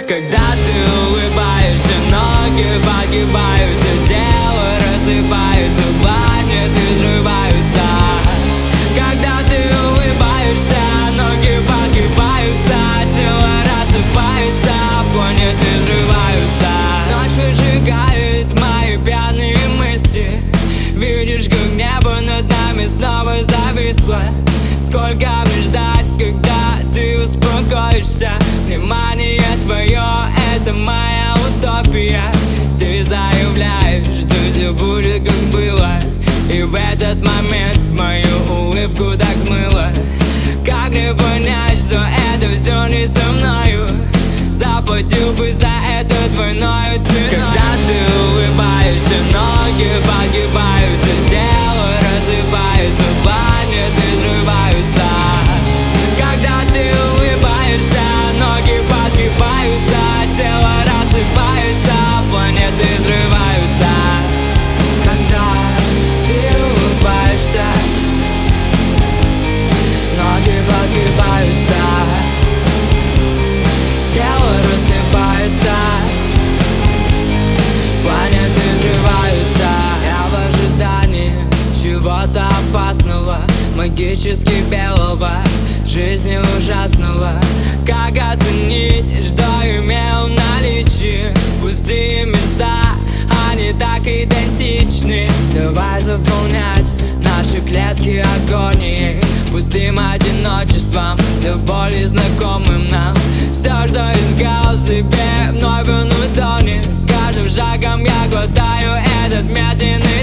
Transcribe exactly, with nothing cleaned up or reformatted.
Когда ты улыбаешься, ноги погибаются, тело рассыпается, планеты взрываются. Когда ты улыбаешься, ноги погибаются, тело рассыпается, планеты взрываются. Ночь выжигает мои пьяные мысли. Видишь, как небо над нами снова зависло. Сколько мне ждать, когда ты успокоишься? Внимание твое — это моя утопия. Ты заявляешь, что все будет как было, и в этот момент мою улыбку так смыло. Как мне понять, что это все не со мною? Заплатил бы за это двойную ценой. Когда ты улыбаешься, ноги погибаются, тело рассыпается, планеты взрываются. Когда ты улыбаешься, ноги погибаются, тело рассыпается, планеты взрываются. Когда ты улыбаешься, ноги погибаются, тело рассыпается, планеты взрываются. Я в ожидании чего-то опасного, магически белого, жизни ужасного. Как оценить, что имел в наличии? Пустые места, они так идентичны. Давай заполнять наши клетки агонией, пустым одиночеством, до боли знакомым нам. Все, что искал себе, вновь он утонет. С каждым шагом я глотаю этот медленный